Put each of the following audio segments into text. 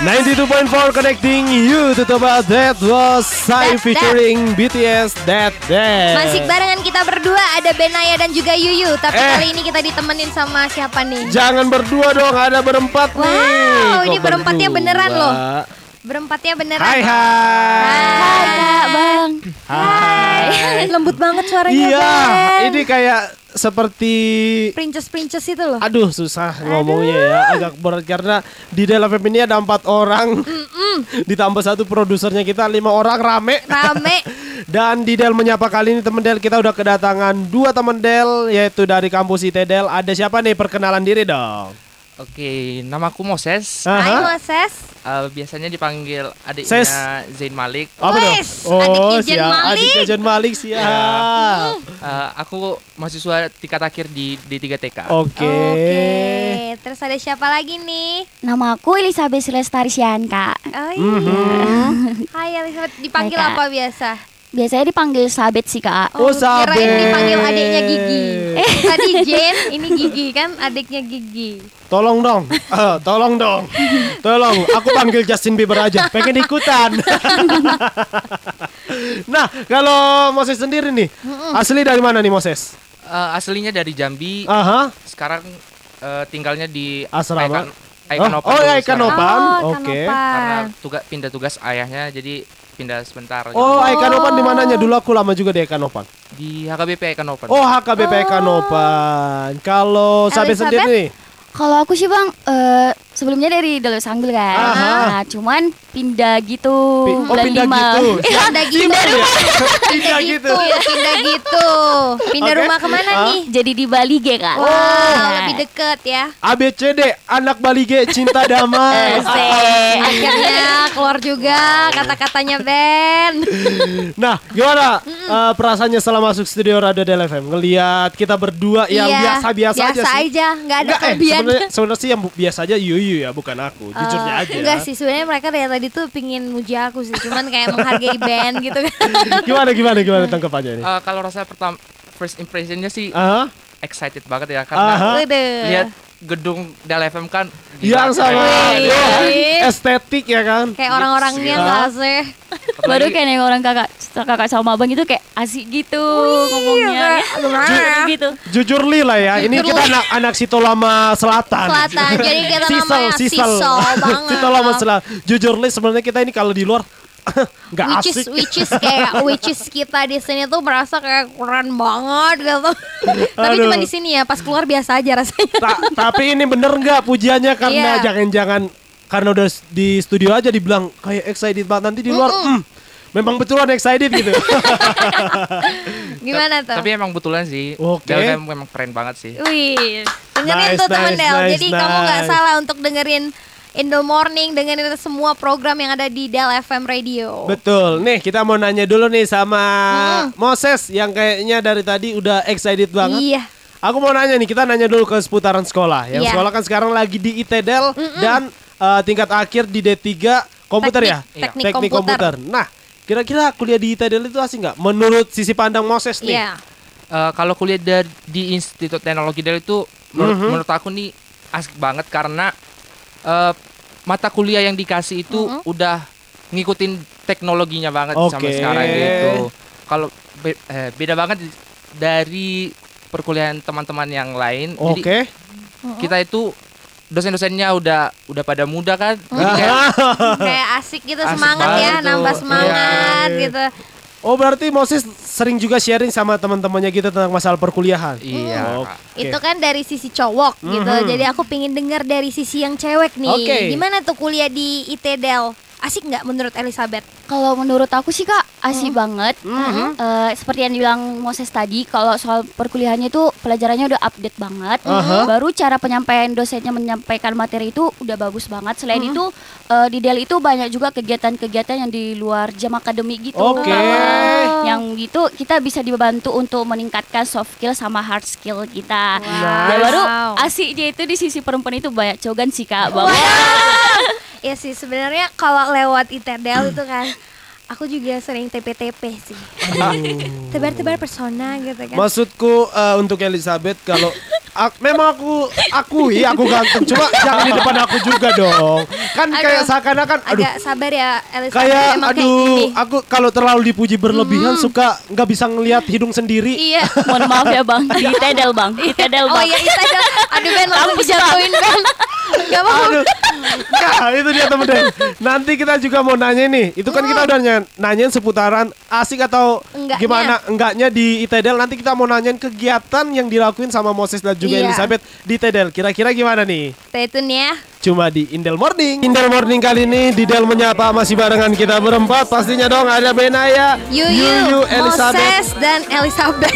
92.4 connecting you to Toba. That was Psy featuring BTS That. Masih barengan kita berdua, ada Benaya dan juga Yuyu. Tapi kali ini kita ditemenin sama siapa nih? Jangan berdua dong, ada berempat nih. Wow, ini Kok berempatnya berdua? beneran loh. Berempatnya beneran. Hai. Hai Kak Bang. Hai. Lembut banget suaranya. Iya, Ben. ini kayak seperti Princess itu loh. aduh susah ngomongnya ya, agak berat karena di Del FM ini ada 4 orang. Ditambah satu produsernya kita 5 orang, rame. Dan di Del Menyapa kali ini teman Del kita udah kedatangan 2 teman Del, yaitu dari kampus ITDel. Ada siapa nih, perkenalan diri dong. Oke, namaku Moses. Hai Moses. Biasanya dipanggil adiknya Ses. Zain Malik. Apa dong? Wes, adiknya Jen siap. Malik. Adiknya Jen Malik, siap. Aku mahasiswa tingkat akhir di D3TK. Oke. Terus ada siapa lagi nih? Nama aku Elizabeth Lestarian, Kak. Oh iya. Hai Elizabeth, dipanggil Hai, Kak. apa biasa? Biasanya dipanggil Sabet sih, Kak. Oh, Sabet. Kirain dipanggil adiknya Gigi. Tadi Jen, ini Gigi kan adiknya Gigi. Tolong dong. Tolong, aku panggil Justin Bieber aja. Pengen ikutan. Nah, kalau Moses sendiri nih, asli dari mana nih Moses? Aslinya dari Jambi. Aha. Sekarang tinggalnya di Asrama. Aikanopan. Oh, dulu Aikanopan. sekarang. Oke. Karena pindah tugas ayahnya, jadi pindah sebentar. Oh, Aikanopan di mananya? Dulu aku lama juga di Aikanopan. Di HKBP Aikanopan. Oh, HKBP Aikanopan. Kalau Sabet Elizabeth? sendiri nih? Kalau aku sih, Bang, sebelumnya dari Delo Sanggul kan. Aha. Nah, cuman pindah gitu. bulan pindah 5. gitu. Pindah gitu. Pindah gitu. Pindah gitu. Pindah Oke. rumah kemana nih? Jadi di Bali, Kak. Wow, lebih deket ya. ABCD, anak Balige, cinta damai. Akhirnya keluar juga kata-katanya Ben. Nah, gimana perasaannya setelah masuk studio Radio Del FM? Ngelihat kita berdua yang biasa-biasa aja sih. nggak ada kelebihan. Sebenarnya sih yang biasa aja Yuyu ya, bukan aku. Jujurnya aja. Enggak sih, sebenarnya mereka dari tadi tuh pingin muji aku sih, cuman kayak menghargai band gitu kan. Gimana tanggapannya nih? Kalau rasa first impressionnya sih Aha. excited banget ya karena Aha. lihat gedung Del FM kan Yang sama Wih. estetik ya kan? Kayak orang-orangnya nggak sih. Baru kayak neng orang kakak sama abang itu kayak asik gitu ngomongnya. Gimana? Gitu. Jujur li lah ya, ini kita anak Sitolama Selatan. Jadi kita namanya Sisel banget. Sitolama Selatan. Jujur li sebenarnya kita ini kalau di luar nggak asik. which is kita di sini tuh merasa kayak keren banget gitu. Tapi Aduh. cuma di sini ya, pas keluar biasa aja rasanya. Tapi ini bener nggak pujiannya karena Iya. jangan-jangan karena udah di studio aja dibilang kayak excited banget, nanti di luar memang betulan excited gitu. Gimana tuh? Tapi emang betulan sih. Oke. Del FM memang keren banget sih. Wih, dengerin Nice, tuh temen nice, Del. nice, Jadi kamu nggak nice. salah untuk dengerin Indo Morning, dengerin semua program yang ada di Del FM Radio. Betul. Nih kita mau nanya dulu nih sama Moses yang kayaknya dari tadi udah excited banget. Iya. Aku mau nanya nih, kita nanya dulu ke seputaran sekolah. Yang Iya. sekolah kan sekarang lagi di ITDel dan tingkat akhir di D3 komputer ya? Teknik komputer. Nah, kira-kira kuliah di ITDel itu asik nggak? Menurut sisi pandang Moses nih. Iya. Kalau kuliah di Institut Teknologi Del itu menurut aku nih asik banget karena mata kuliah yang dikasih itu udah ngikutin teknologinya banget sampai Oke. sekarang gitu. Kalau beda banget dari perkuliahan teman-teman yang lain. Jadi Oke. kita itu dosen-dosennya udah pada muda kan. Jadi kayak Kayak asik gitu, Asik semangat banget ya, tuh. nambah semangat Iya. gitu. Oh berarti Moses sering juga sharing sama teman-temannya gitu tentang masalah perkuliahan. iya. Oke. Itu kan dari sisi cowok gitu. Jadi aku pingin dengar dari sisi yang cewek nih. Oke. Gimana tuh kuliah di ITDel? Asik nggak menurut Elizabeth? Kalau menurut aku sih, Kak, asik banget. Seperti yang dibilang Moses tadi, kalau soal perkuliahannya itu pelajarannya udah update banget. Baru cara penyampaian dosennya menyampaikan materi itu udah bagus banget. Selain itu di Del itu banyak juga kegiatan-kegiatan yang di luar jam akademik gitu. Oke. Yang gitu kita bisa dibantu untuk meningkatkan soft skill sama hard skill kita. Ya baru asiknya itu di sisi perempuan itu banyak cogan sih, Kak. Ya sih sebenarnya kalau lewat ITDel itu kan Aku juga sering TP-TP sih. Tebar-tebar persona gitu kan. Maksudku untuk Elizabeth kalau memang aku ganteng, cuma jangan di depan aku juga dong. Kan kayak seakan-akan agak sabar ya Elizabeth, kayak emang kayak gini. aku kalau terlalu dipuji berlebihan suka nggak bisa ngelihat hidung sendiri. Iya. Mohon maaf ya bang, ditedel bang. Oh iya ditedel. Aduh Ben, langsung dijatuhin Ben. Gak mau. Aduh. Nah, itu dia teman-teman. Nanti kita juga mau nanya nih. Itu kan kita udah nanyain seputaran asik atau gimana enggaknya di ITDL. Nanti kita mau nanyain kegiatan yang dilakuin sama Moses dan juga Elizabeth di ITDL. Kira-kira gimana nih? Stay tune ya. Cuma di Indel Morning. Indel Morning kali ini Didel menyapa masih barengan kita berempat. Pastinya dong ada Benaya, Yuyu, Elizabeth, Moses dan Elizabeth.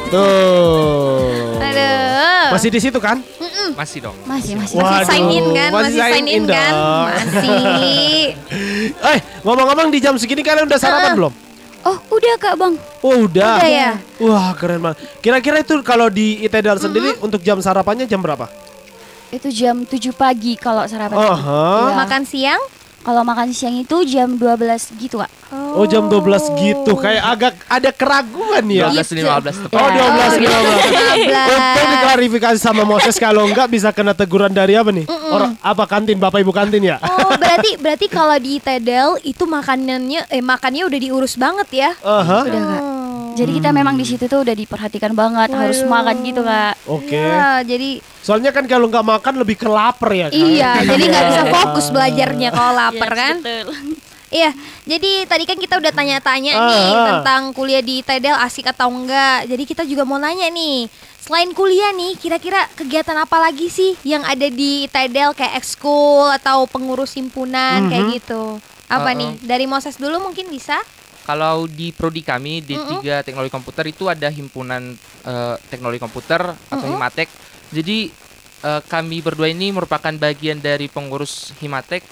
Betul. Aduh. Masih di situ kan? Masih dong. Masih. Masih sign in kan? Masih sign in kan? dong. Masih. Ngomong-ngomong di jam segini kalian udah sarapan belum? Oh udah kak bang. Oh udah. Udah ya? Wah keren banget. Kira-kira itu kalau di ITDL sendiri untuk jam sarapannya jam berapa? Itu jam 7 pagi kalau sarapan. Aha. Makan siang? Kalau makan siang itu jam 12 gitu kak. Oh jam 12 gitu. Kayak agak ada keraguan ya. 12.15 tepat. Oh 12.15. Ya. Untuk diklarifikasi sama Moses kalau enggak bisa kena teguran dari apa nih? Orang apa kantin, Bapak Ibu kantin ya? Oh berarti kalau di Tedel itu makannya udah diurus banget ya? Aha. Udah kak. Jadi kita memang di situ tuh udah diperhatikan banget, harus makan gitu kak. Oke. Ya, jadi Soalnya kan kalau nggak makan lebih ke lapar ya kan? iya, jadi nggak bisa fokus belajarnya kalau lapar Yes, kan? betul. Iya, jadi tadi kan kita udah tanya-tanya nih tentang kuliah di Tedel asik atau enggak. Jadi kita juga mau nanya nih, selain kuliah nih, kira-kira kegiatan apa lagi sih yang ada di Tedel kayak ekskul atau pengurus himpunan kayak gitu? Apa nih? Dari Moses dulu mungkin bisa? Kalau di prodi kami D3 Teknologi Komputer itu ada himpunan teknologi komputer atau Himatek. Jadi kami berdua ini merupakan bagian dari pengurus Himatek.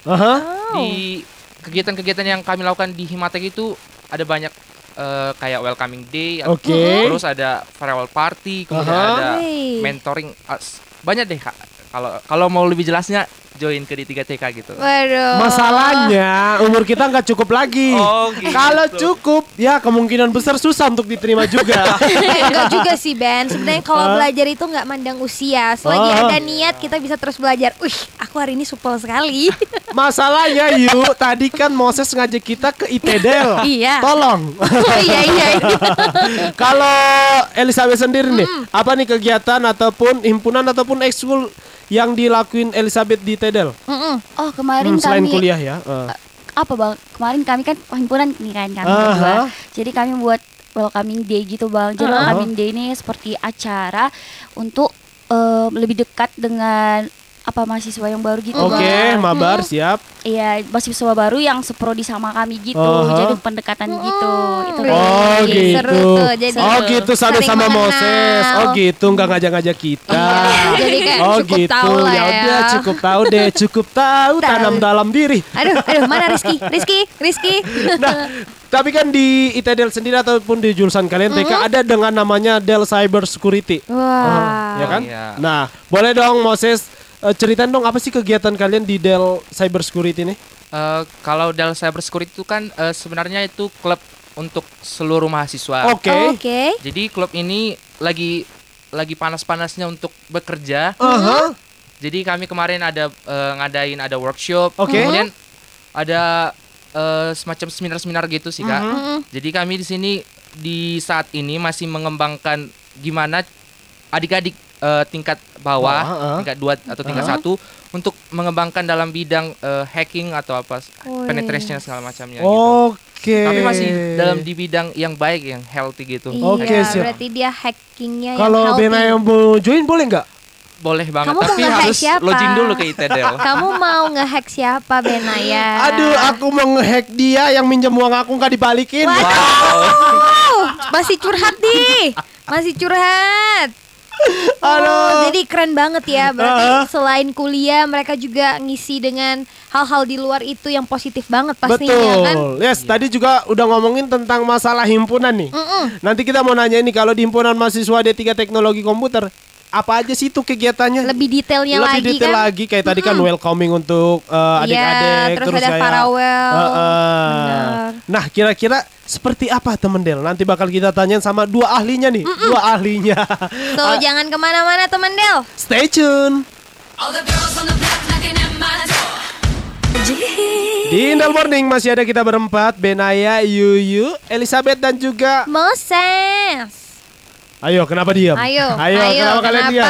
Di kegiatan-kegiatan yang kami lakukan di Himatek itu ada banyak kayak welcoming day, terus ada farewell party, kemudian ada mentoring, banyak deh kak. Kalau mau lebih jelasnya join ke D3TK gitu. Waduh. Masalahnya umur kita nggak cukup lagi. Oh, gitu. Kalau cukup, ya kemungkinan besar susah untuk diterima juga. Enggak juga sih Ben. Sebenarnya kalau belajar itu nggak mandang usia. Selagi ada niat kita bisa terus belajar. Aku hari ini supel sekali. Masalahnya tadi kan Moses ngajak kita ke ITDL. Iya. Tolong. Iya. Kalau Elizabeth sendiri nih, apa nih kegiatan ataupun himpunan ataupun ekskul yang dilakuin Elizabeth di TEDEL? Oh kemarin selain kami kuliah ya. apa bang? Kemarin kami kan himpunan nih kan kami berdua. Jadi kami buat welcoming day gitu bang. Jadi welcoming day ini seperti acara untuk lebih dekat dengan mahasiswa yang baru gitu bang. Oke, mabar siap. Iya, mahasiswa baru yang seprodi sama kami gitu. Jadi pendekatan gitu. Itu Oh gitu. Seru tuh, jadi gitu sama saling mengenal. Moses. Oh gitu, nggak ngajak-ngajak kita. Jadi kayak Oh cukup gitu. tahu lah Ya ya. udah cukup tahu deh, cukup tahu tanam dalam diri. Aduh, mana Rizky? Nah, tapi kan di ITDL sendiri ataupun di jurusan kalian TK ada dengan namanya Dell Cyber Security. Wah. Ya kan? Iya. Nah, boleh dong Moses ceritain dong apa sih kegiatan kalian di Dell Cyber Security nih? Kalau Dell Cyber Security itu kan sebenarnya itu klub untuk seluruh mahasiswa. Oke. Jadi klub ini lagi panas-panasnya untuk bekerja. Jadi kami kemarin ada ngadain workshop. Kemudian ada semacam seminar-seminar gitu sih kak. Jadi kami di sini di saat ini masih mengembangkan gimana adik-adik tingkat bawah, tingkat 2 atau tingkat 1 untuk mengembangkan dalam bidang hacking atau penetration segala macamnya gitu. Tapi masih di bidang yang baik, yang healthy gitu. Iya, berarti dia hackingnya yang Kalau healthy. Bena yang mau join boleh nggak? Boleh banget, Kamu mau tapi nge-hack harus siapa? login dulu ke ITDL. Kamu mau nge-hack siapa Benaya? Aduh, aku mau nge-hack dia yang minjem uang aku nggak dibalikin. Masih curhat nih. Masih curhat. Jadi keren banget ya. Berarti selain kuliah mereka juga ngisi dengan hal-hal di luar itu yang positif banget pastinya kan. Betul. Yes, tadi juga udah ngomongin tentang masalah himpunan nih. Nanti kita mau nanya ini kalau di himpunan mahasiswa D3 Teknologi Komputer, apa aja sih itu kegiatannya? Lebih detailnya Lebih detail kan. lagi kayak tadi kan welcoming untuk adik-adik, Iya, terus ada kayak farewell. Bener. Nah, kira-kira seperti apa temen Del? Nanti bakal kita tanyain sama dua ahlinya nih. Dua ahlinya. So, jangan kemana-mana temen Del. Stay tune. Di Indal Morning masih ada kita berempat, Benaya, Yuyu, Elizabeth dan juga Moses. Ayo, kenapa diam? Ayo, kenapa kalian diam?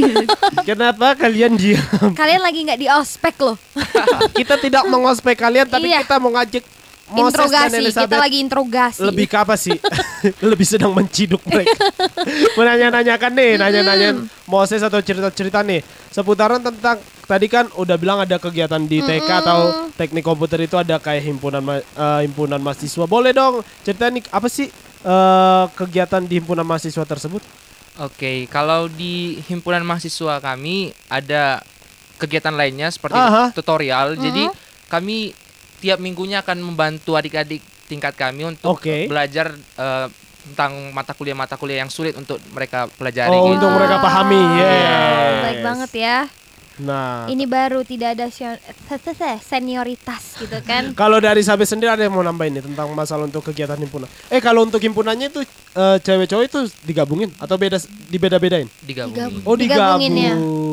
Kenapa kalian diam? Kalian lagi nggak di ospek loh. Kita tidak mengospek kalian, tapi Iya. kita mau ngajak Moses dan Interogasi, kita Elizabeth. lagi interogasi. Lebih ke apa sih? Lebih sedang menciduk mereka. Menanya-nanyakan nih, nanya-nanyain Moses atau cerita-cerita nih seputaran tentang tadi kan udah bilang ada kegiatan di TK atau teknik komputer itu ada kayak himpunan mahasiswa. Boleh dong cerita nih apa sih kegiatan di himpunan mahasiswa tersebut? Oke, kalau di himpunan mahasiswa kami ada kegiatan lainnya seperti tutorial. Jadi kami tiap minggunya akan membantu adik-adik tingkat kami untuk belajar tentang mata kuliah yang sulit untuk mereka pelajari. Oh, gitu. untuk mereka pahami. Baik banget ya. Nah, Ini baru tidak ada senioritas gitu kan. kalau dari Sabe sendiri ada yang mau nambahin nih tentang masalah untuk kegiatan himpunan? Kalau untuk himpunannya itu cewek cowok itu digabungin atau dibeda-bedain? Digabungin. Oh, Digabungin ya.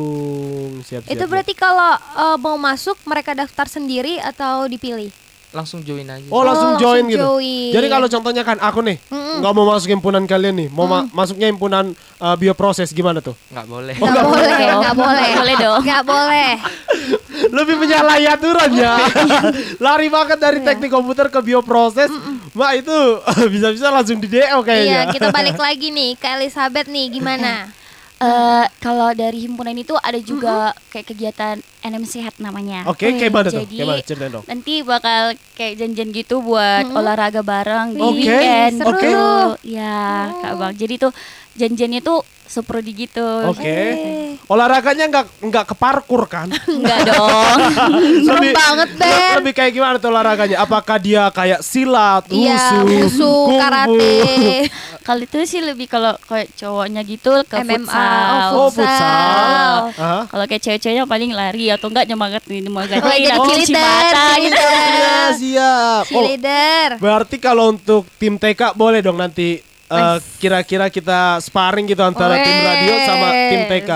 Siap. Itu berarti kalau mau masuk mereka daftar sendiri atau dipilih? Langsung join aja. Oh, langsung join gitu. join. Jadi kalau contohnya kan aku nih nggak mau masuk himpunan kalian nih, mau masuknya himpunan bioproses gimana tuh? Nggak boleh. Nggak boleh, nggak boleh, Boleh dong. nggak boleh. Lebih menyalahi aturan ya. Lari banget dari teknik komputer ke bioproses. Mbak itu bisa-bisa langsung di DO Iya, kayaknya. kita balik lagi nih ke Elizabeth nih, gimana? Kalau dari himpunan itu ada juga kayak kegiatan NM Sehat namanya. Oke, kayak mana tuh? Jadi Kayak mana? Ceritain dong. nanti bakal kayak janjian gitu buat olahraga bareng di Oke, weekend. seru. Gitu. Ya, Kak Bang. Jadi tuh janjiannya tuh seprodi gitu. Oke. Olahraganya nggak ke parkur kan? Enggak dong. Serem banget, Ben. Lebih kayak gimana tuh olahraganya? Apakah dia kayak silat, Iya, wushu, wushu, kungfu? karate, Kalau itu sih lebih kalau kayak cowoknya gitu ke MMA, futsal. Oh, futsal. Aha. Kalau kayak cewek-ceweknya paling lari atau enggak nyemangatin Oh, lagi jadi cuci cheerleader, mata gitu. Iya, siap. Oh, cheerleader. berarti kalau untuk tim TK boleh dong nanti kira-kira kita sparring gitu antara tim radio sama tim TK.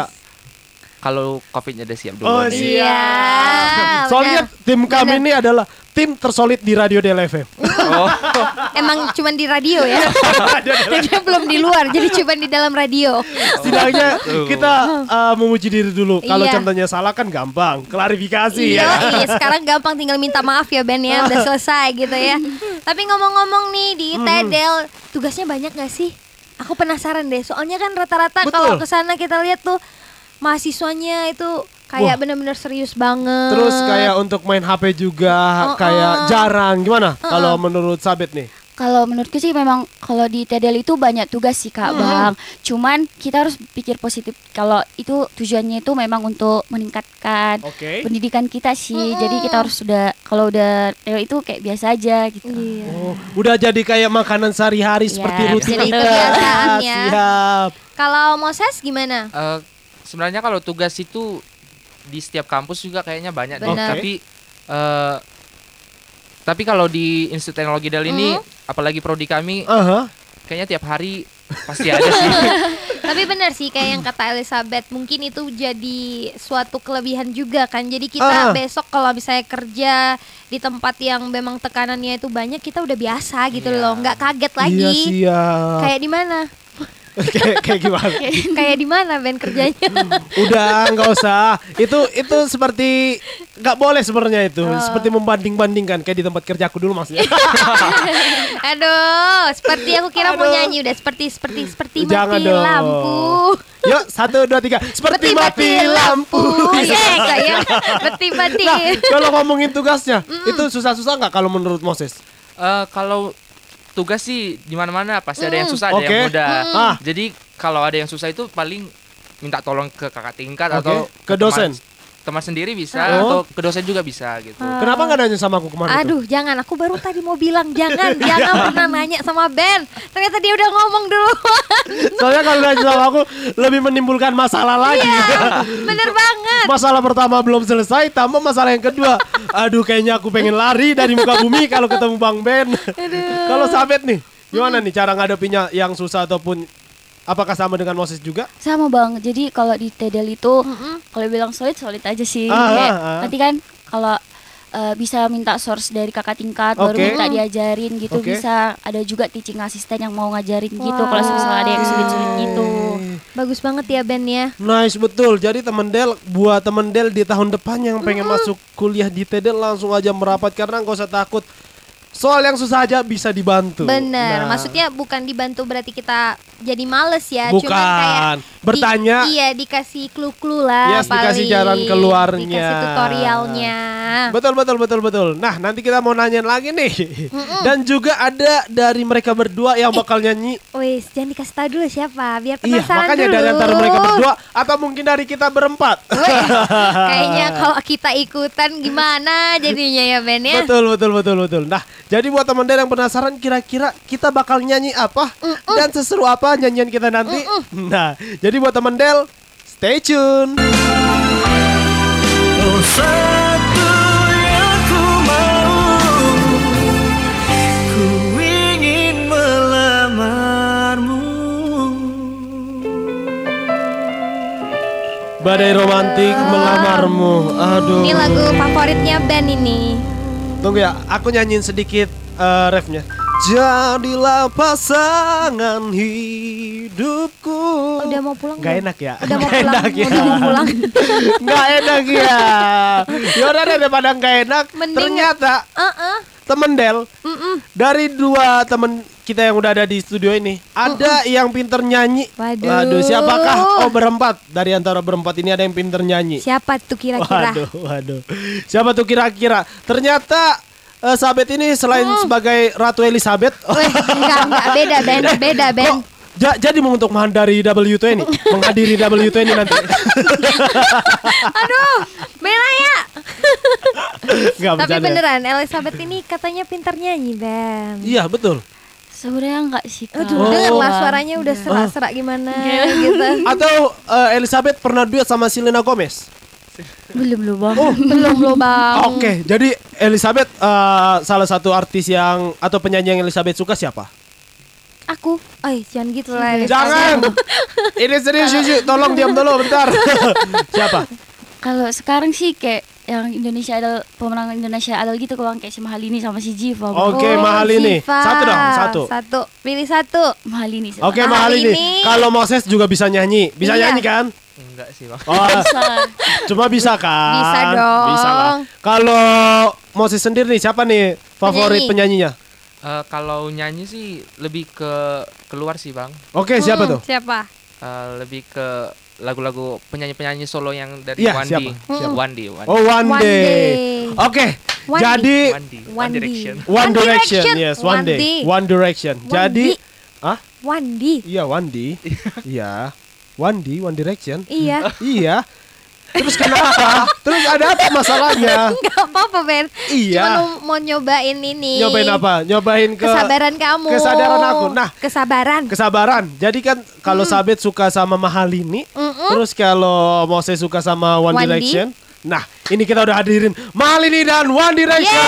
Kalau COVID-nya udah siap dulu. Oh, nih. Iya. Soalnya tim kami ini adalah tim tersolid di Radio Del FM. Emang cuman di radio ya. Jadi belum di luar, jadi cuman di dalam radio. Setidaknya kita memuji diri dulu. Kalau Iya. contohnya salah kan gampang, klarifikasi ya. Iya, sekarang gampang tinggal minta maaf ya Ben ya, udah selesai gitu ya. Tapi ngomong-ngomong nih di ITEDEL, tugasnya banyak gak sih? Aku penasaran deh, soalnya kan rata-rata Betul. kalau kesana kita lihat tuh mahasiswanya itu kayak bener-bener serius banget. Terus kayak untuk main HP juga kayak jarang. Gimana kalau menurut Sabet nih? Kalau menurutku sih memang kalau di TEDEL itu banyak tugas sih Kak Bang. Cuman kita harus pikir positif kalau itu tujuannya itu memang untuk meningkatkan Oke. pendidikan kita sih. Jadi kita harus kalau udah TEDEL itu kayak biasa aja gitu. Iya. Oh, udah jadi kayak makanan sehari-hari seperti Iya, rutin. jadi kebiasaan ya. Siap. Kalau Moses gimana? Sebenarnya kalau tugas itu di setiap kampus juga kayaknya banyak deh. Benar. Tapi kalau di Institut Teknologi Del ini, apalagi prodi kami, kayaknya tiap hari pasti ada sih. Tapi benar sih kayak yang kata Elizabeth, mungkin itu jadi suatu kelebihan juga kan. Jadi kita besok kalau misalnya kerja di tempat yang memang tekanannya itu banyak, kita udah biasa gitu loh, nggak kaget lagi. Iya, siap. Kayak di mana? kayak gimana? Kayak di mana Ben kerjanya? Udah nggak usah. Itu seperti nggak boleh sebenarnya itu. Seperti membanding-bandingkan kayak di tempat kerja aku dulu maksudnya. Aduh, seperti aku kira mau nyanyi udah seperti Jangan mati dong. lampu. Yuk 1, 2, 3. Seperti mati lampu. Iya kayak mati. Nah, kalau ngomongin tugasnya, itu susah-susah nggak kalau menurut Moses? Kalau tugas sih di mana-mana pasti ada yang susah, ada Oke. yang mudah. Ah. Jadi kalau ada yang susah itu paling minta tolong ke kakak tingkat Oke. atau Ke dosen? teman sendiri bisa atau ke dosen juga bisa gitu. Kenapa nggak nanya sama aku kemarin? Aduh, jangan. Aku baru tadi mau bilang jangan pernah nanya sama Ben. Ternyata dia udah ngomong duluan. Soalnya kalau nanya sama aku lebih menimbulkan masalah lagi. Iya, bener banget. Masalah pertama belum selesai, tambah masalah yang kedua. Aduh, kayaknya aku pengen lari dari muka bumi kalau ketemu Bang Ben. Kalau Sabet nih, gimana nih cara ngadepinnya yang susah ataupun apakah sama dengan Moses juga? Sama Bang. Jadi kalau di TEDEL itu kalau bilang solid aja sih. Kayak nanti kan kalau bisa minta source dari kakak tingkat baru minta diajarin gitu. Bisa ada juga teaching assistant yang mau ngajarin gitu kalau misalnya ada yang sulit-sulit gitu. Bagus banget ya Ben ya. Nice, betul. Jadi buat temen Del di tahun depan yang pengen masuk kuliah di TEDEL langsung aja merapat karena nggak usah takut. Soal yang susah aja bisa dibantu. Bener, maksudnya bukan dibantu berarti kita jadi males ya. Bukan, cuman kayak bertanya. Dikasih clue-clue lah. Yes, dikasih jalan keluarnya. Dikasih tutorialnya. Betul. Nah, nanti kita mau nanya lagi nih. Dan juga ada dari mereka berdua yang bakal nyanyi. Wis, jangan dikasih tahu dulu siapa, biar Iya, penasaran makanya dulu. dari antara mereka berdua atau mungkin dari kita berempat. Kayaknya kalau kita ikutan gimana jadinya ya Ben ya. Betul. Nah, jadi buat teman-teman yang penasaran kira-kira kita bakal nyanyi apa dan seseru apa nyanyian kita nanti. Nah, jadi buat teman Del, stay tune. Oh, satu yang ku mau, ku ingin melamarmu. Badai romantik melamarmu. Aduh. Ini lagu favoritnya Ben ini. Tunggu ya, aku nyanyiin sedikit refnya. Jadilah pasangan hidupku. Udah mau pulang? Gak belum? enak ya? Udah mau Nggak pulang? enak ya? Udah mau pulang? Gak enak ya? Yaudah daripada gak enak. Mending- Ternyata temen Del dari dua temen kita yang udah ada di studio ini ada yang pinter nyanyi. Waduh. Siapakah? Oh, berempat. Dari antara berempat ini ada yang pinter nyanyi. Siapa tuh kira-kira? Waduh. Siapa tuh kira-kira? Ternyata Sabet ini selain sebagai Ratu Elizabeth. Enggak, beda Ben. Jadi mau untuk menghadiri W20 nanti. Aduh, bela ya. Nggak, Tapi bercanda. beneran Elizabeth ini katanya pintar nyanyi Ben. Iya, betul. Sebenarnya enggak sih Kak. Aduh, denger lah suaranya udah serak-serak gimana gitu. Atau Elizabeth pernah duet sama Selena Gomez? Belum Bang. Belum Bang. Oke, jadi Elizabeth salah satu artis yang atau penyanyi yang Elizabeth suka siapa? Aku. Jangan gitu lah. Elizabeth. Jangan. Ini serius, Yuju. Tolong diam dulu bentar. Siapa? Kalau sekarang sih kayak yang Indonesia Idol, pemenang Indonesia Idol gitu Bang, kayak si Mahalini sama si Jiva. Bang. Oke, Mahalini. Ziva. Satu dong, satu. Pilih satu. Mahalini sih. Oke, Bang. Mahalini. Mahalini. Kalau Moses juga bisa nyanyi. Bisa Iya. nyanyi kan? Enggak sih, Bang. Oh, Bisa. cuma bisa kan? Bisa dong. Bisa lah. Kalau Moses sendiri nih, siapa nih favorit penyanyinya? Kalau nyanyi sih lebih ke keluar sih, Bang. Oke, siapa tuh? Siapa? Lebih ke lagu-lagu penyanyi-penyanyi solo yang dari Iya, Wandi. siapa? Wandi. Oh, One One Day. Day. Oke, Wandi. jadi One Direction. One Direction, Direction. yes, One Day. Wandi. One Direction. Jadi, Wandi. iya Wandi. Iya. Wandi, One Direction. Iya. Iya. Terus kenapa? Terus ada apa masalahnya? Gak apa-apa Ben. Iya. Cuma mau nyobain ini. Nyobain apa? Nyobain Kesabaran kamu. Kesadaran aku. Nah, kesabaran. Jadi kan kalau Sabet suka sama Mahalini, terus kalau Moses suka sama One Wandi. Direction. Nah, ini kita udah hadirin Mahalini dan One Direction.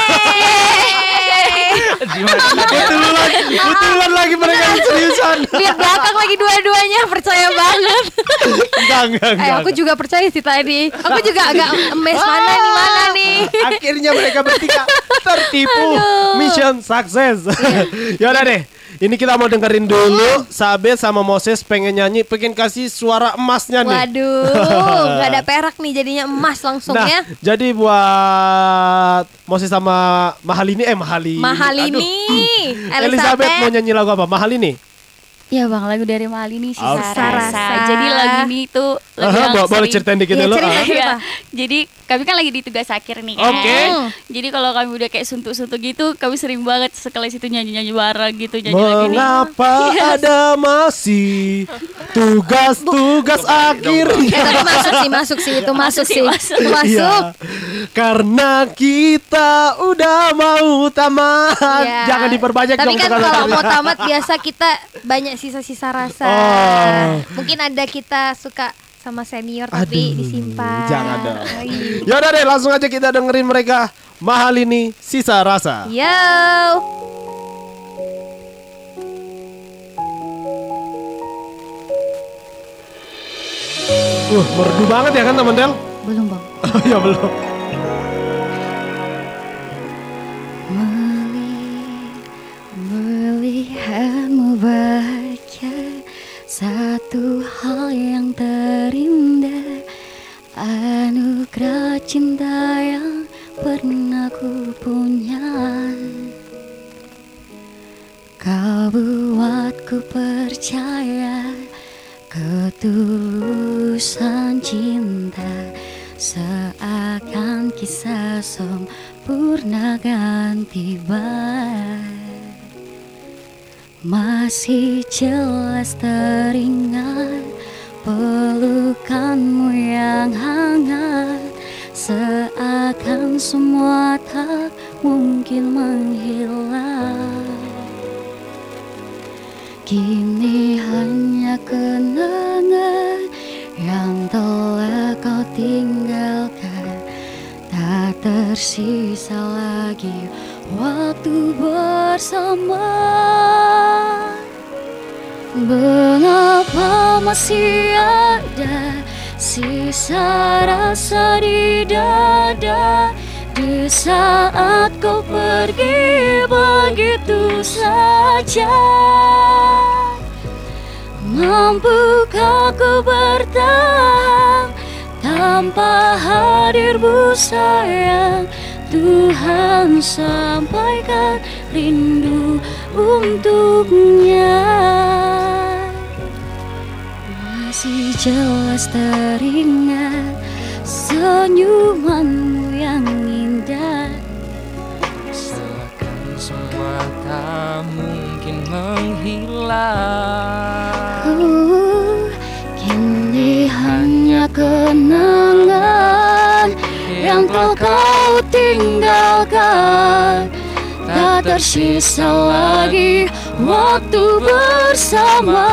Betulan lagi mereka seriusan. Biar belakang lagi dua-duanya percaya banget. Enggak. Aku juga percaya sih tadi. Aku juga agak emes mana nih. Akhirnya mereka bertiga tertipu. Mission success. Yaudah deh. Ini kita mau dengerin dulu Sabet sama Moses pengen nyanyi, pengen kasih suara emasnya nih. Waduh, gak ada perak nih jadinya emas langsung Nah, ya. jadi buat Moses sama Mahalini. Mahalini. Aduh. Elizabeth mau nyanyi lagu apa? Mahalini. Iya bang, lagu dari Malini Sisa Rasa. Rasa. Jadi lagu ini tuh lagu yang Boleh sering- ceritain dikit Iya, dulu. cerita. Iya. Jadi kami kan lagi di tugas akhir nih kan. Oke. Jadi kalau kami udah kayak suntuk-suntuk gitu, kami sering banget sekelas itu nyanyi-nyanyi bareng gitu, nyanyi lagu ini. Mengapa ada masih tugas-tugas akhir? Tapi masuk sih itu masuk sih. Masuk. Masuk. Iya. Karena kita udah mau tamat. Iya. Jangan diperbanyak Tapi dong kan tugas kalau akhirnya. mau tamat biasa kita banyak sisa-sisa rasa. Oh. Mungkin ada kita suka sama senior tapi Aduh, disimpan. jangan dong. Oh, iya. Yaudah deh, langsung aja kita dengerin mereka. Mahal ini Sisa Rasa. Yo. Merdu banget ya kan teman Del? Belum bang. Ya belum. Melihatmu bahagia, satu hal yang terindah, anugerah cinta yang pernah ku punya. Kau buatku percaya ketulusan cinta, seakan kisah sempurna kan tiba. Masih jelas teringat pelukanmu yang hangat, seakan semua tak mungkin menghilang. Kini hanya kenangan yang telah kau tinggalkan, tak tersisa lagi waktu bersama. Mengapa masih ada sisa rasa di dada, di saat kau pergi begitu saja? Mampukah ku bertahan tanpa hadirmu sayang? Tuhan sampaikan rindu untuknya. Masih jelas teringat senyumanmu yang indah, Seakan semua tak mungkin menghilang. Kini hanya kenangan yang telah kau tinggalkan, tak tersisa lagi waktu bersama.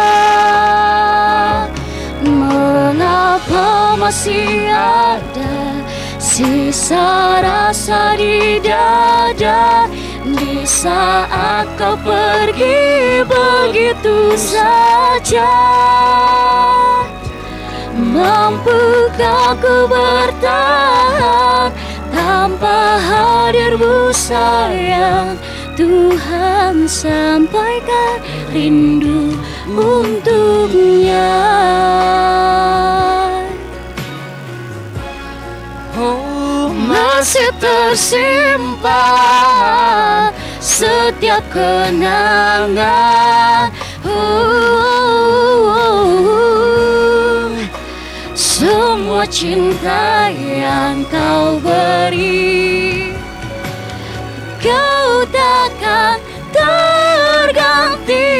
Mengapa masih ada sisa rasa di dada, di saat kau pergi begitu saja? Mampukah ku bertahan tanpa hadirmu sayang? Tuhan sampaikan rindu untuknya. Oh, Masih tersimpan setiap kenangan. Semua cinta yang kau beri, kau takkan terganti.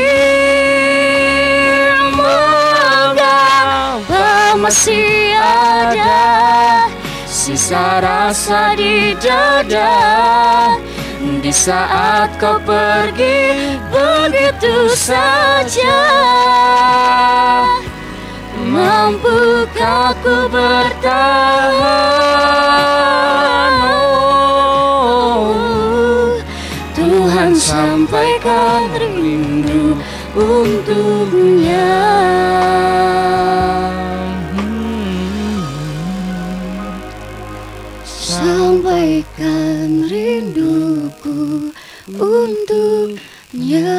Mengapa masih ada sisa rasa di dada, di saat kau pergi begitu saja? Mampukah ku bertahan? Tuhan sampaikan rindu untuknya. Sampaikan rinduku untuknya.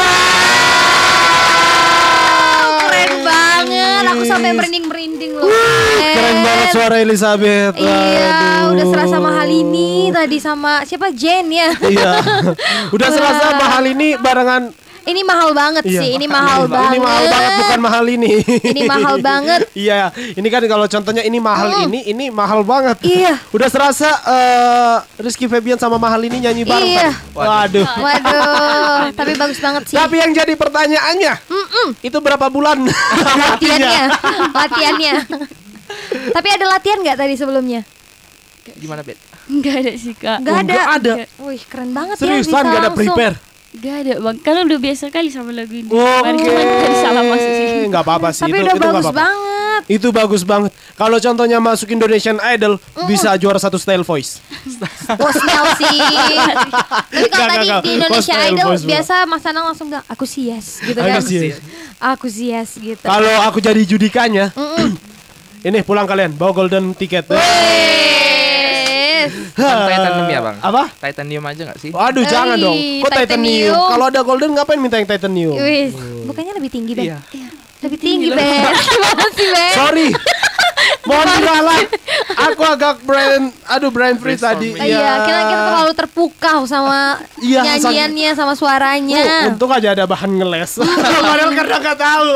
Keren banget. Aku sampai merinding-merinding loh. Keren banget suara Elizabeth. Iya, Aduh. udah serasa mahal ini tadi sama siapa Jen ya. Iya. Udah serasa mahal ini barengan Ini mahal banget sih. Ini mahal banget. Ini mahal banget, bukan mahal ini. Ini mahal banget. Iya, ini kan kalau contohnya ini mahal ini mahal banget. Iya. Udah serasa Rizky Febian sama mahal ini nyanyi bareng. Iya. Waduh. Waduh, tapi bagus banget sih. Tapi yang jadi pertanyaannya, itu berapa bulan Latihannya. Tapi ada latihan nggak tadi sebelumnya? Gimana, Bet? Enggak ada sih Kak. Nggak ada. Nggak ada. Wih, keren banget Seriusan ya. gak ada prepare? Enggak ada Bang. Karena udah biasa kali sama lagu ini. Oke. Cuma dari salah masuk sih. Nggak apa-apa sih. Tapi itu udah nggak bagus apa-apa. banget. Itu bagus banget. Kalau contohnya masuk Indonesian Idol bisa juara 1 style voice. Oh, style sih. Tapi kalau tadi Nggak. di Indonesia Style Idol voice, biasa Mas Anang langsung bilang aku sih yes gitu Aku kan. sih yes. Aku sih yes gitu. Kalau aku jadi judikannya, ini pulang kalian bawa golden ticket. Yes. Kan titanium ya, Bang? Apa? Titanium aja nggak sih? Aduh, jangan dong. Kok titanium? titanium. Kalau ada golden ngapain minta yang titanium? Wis, bukannya lebih tinggi, Ben? Iya. Lebih tinggi, Ben. Gimana sih, Ben? Sorry. Mohon diralat. Aku agak brain freeze tadi. Iya, kita terlalu terpukau sama Iya, nyanyiannya, sama suaranya. Untung aja ada bahan ngeles. Padahal karena nggak tahu.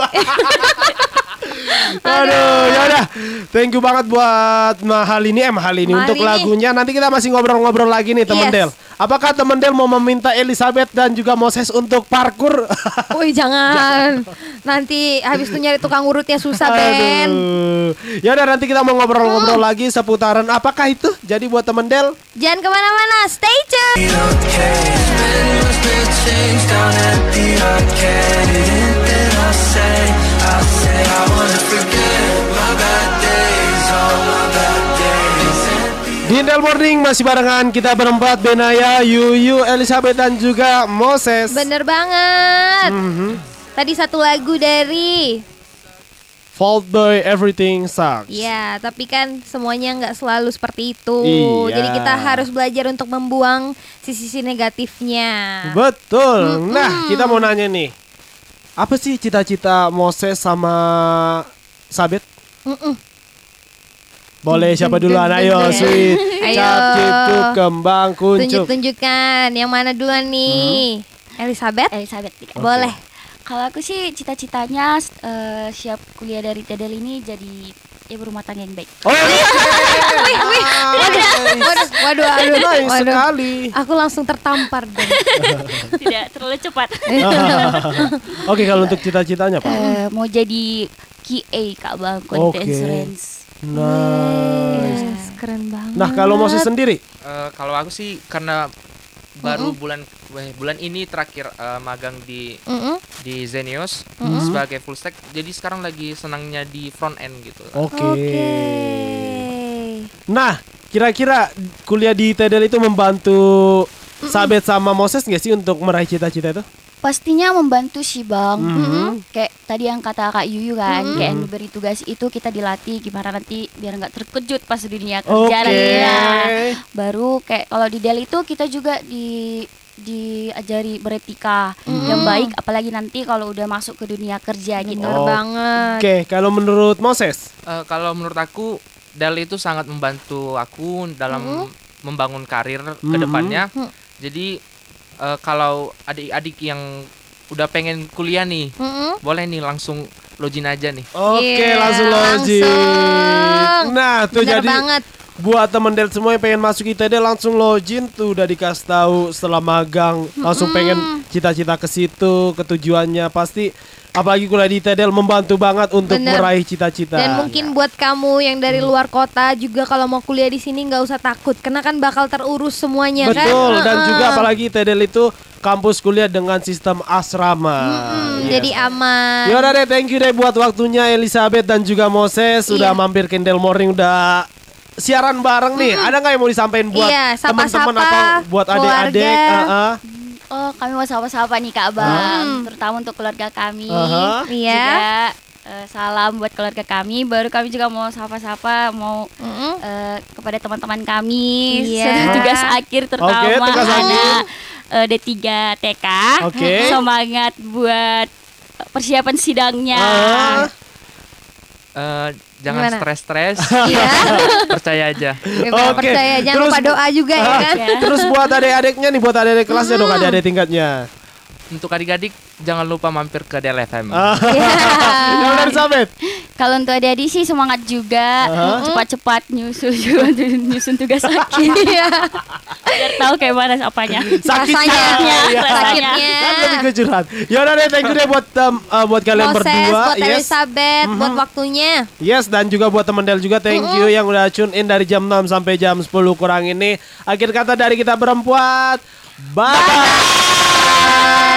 Aduh, yaudah. Thank you banget buat mahal ini untuk ini. lagunya. Nanti kita masih ngobrol-ngobrol lagi nih, temen Yes. Del. Apakah temen Del mau meminta Elizabeth dan juga Moses untuk parkur? Wih, jangan. Nanti habis itu nyari tukang urutnya susah, Ben. Aduh. Yaudah, nanti kita mau ngobrol-ngobrol lagi seputaran apakah itu. Jadi buat temen Del, Jangan kemana-mana, stay tune. di Del Morning masih barengan kita berempat, Benaya, Yuyu, Elizabeth dan juga Moses. Bener banget. Tadi satu lagu dari Fault Boy, Everything Sucks. ya, tapi kan semuanya nggak selalu seperti itu. Iya. Jadi kita harus belajar untuk membuang sisi-sisi negatifnya. Betul. Nah, kita mau nanya nih, apa sih cita-cita Moses sama Sabet? Boleh siapa duluan? Ayo, sweet. Ayo. Cap, cip, cup, kembang, kuncup. Tunjukkan yang mana duluan nih? Elizabeth? Elizabeth. Boleh. Kalau aku sih cita-citanya siap kuliah dari TEDEL ini jadi ibu rumah tangga yang baik. Oh, Waduh, nice sekali. Aku langsung tertampar deh. Tidak terlalu cepat. Oke, kalau untuk cita-citanya Pak? Mau jadi QA Kak Bang, quality Oke. assurance. Nice. Yes, keren banget. Nah, kalau Moses sendiri? Kalau aku sih karena baru bulan ini terakhir magang di Zenius sebagai full stack. Jadi sekarang lagi senangnya di front end gitu. Oke. Nah, kira-kira kuliah di TEDEL itu membantu Sabet sama Moses nggak sih untuk meraih cita-cita itu? Pastinya membantu sih Bang. Kayak tadi yang kata Kak Yuyu kan, kayak yang diberi tugas itu kita dilatih gimana nanti biar nggak terkejut pas di dunia kerja Oke. nantinya. Baru kayak kalau di Del itu kita juga diajari beretika yang baik, apalagi nanti kalau udah masuk ke dunia kerja gitu. Bener banget. Oke, kalau menurut Moses? Kalau menurut aku Del itu sangat membantu aku dalam membangun karir ke depannya. Jadi kalau adik-adik yang udah pengen kuliah nih, boleh nih langsung login aja nih. Oke, Iya, langsung login. langsung. Nah, tuh Bener jadi banget. buat temen Del semua yang pengen masuk ITD langsung login tuh, udah dikasih tahu setelah magang langsung pengen cita-cita ke situ, ketujuannya pasti. Apalagi kuliah di ITD membantu banget untuk Bener. meraih cita-cita. Dan mungkin buat kamu yang dari luar kota juga kalau mau kuliah di sini nggak usah takut karena kan bakal terurus semuanya kan. Betul, dan juga apalagi ITD itu kampus kuliah dengan sistem asrama. Yes. Jadi aman. Yaudah deh, thank you deh buat waktunya Elizabeth dan juga Moses udah mampir ke Del Morning, udah siaran bareng nih. Ada nggak yang mau disampaikan buat Iya, teman-teman sapa-sapa, atau buat adik-adik? keluarga. Oh, kami mau sapa-sapa nih Kak Bang, terutama untuk keluarga kami. Iya. Juga salam buat keluarga kami. Baru kami juga mau sapa-sapa, mau kepada teman-teman kami Iya. sudah tugas akhir terutama Oke, tugas akhir. D3 TK. Oke. Semangat buat persiapan sidangnya. Jangan Gimana? stres-stres, Iya. percaya aja. Oke. Percaya, jangan Terus- lupa doa juga ya kan. Terus buat adik-adiknya nih, buat adik-adik kelasnya dong, adik-adik tingkatnya. Untuk adik-adik jangan lupa mampir ke Del FM. Yang dari Sabet. Kalau untuk adik-adik sih semangat juga, cepat-cepat nyusun tugas akhir. Biar tahu kayak mana apanya. Sakitnya. Sakitnya. Kan lebih ke curhat. Ya udah deh, thank you deh buat kalian Moses, berdua. buat Elizabeth, buat waktunya. Yes, dan juga buat teman Del juga thank you yang udah tune in dari jam 6 sampai jam 10 kurang ini. Akhir kata dari kita berempat. Bye.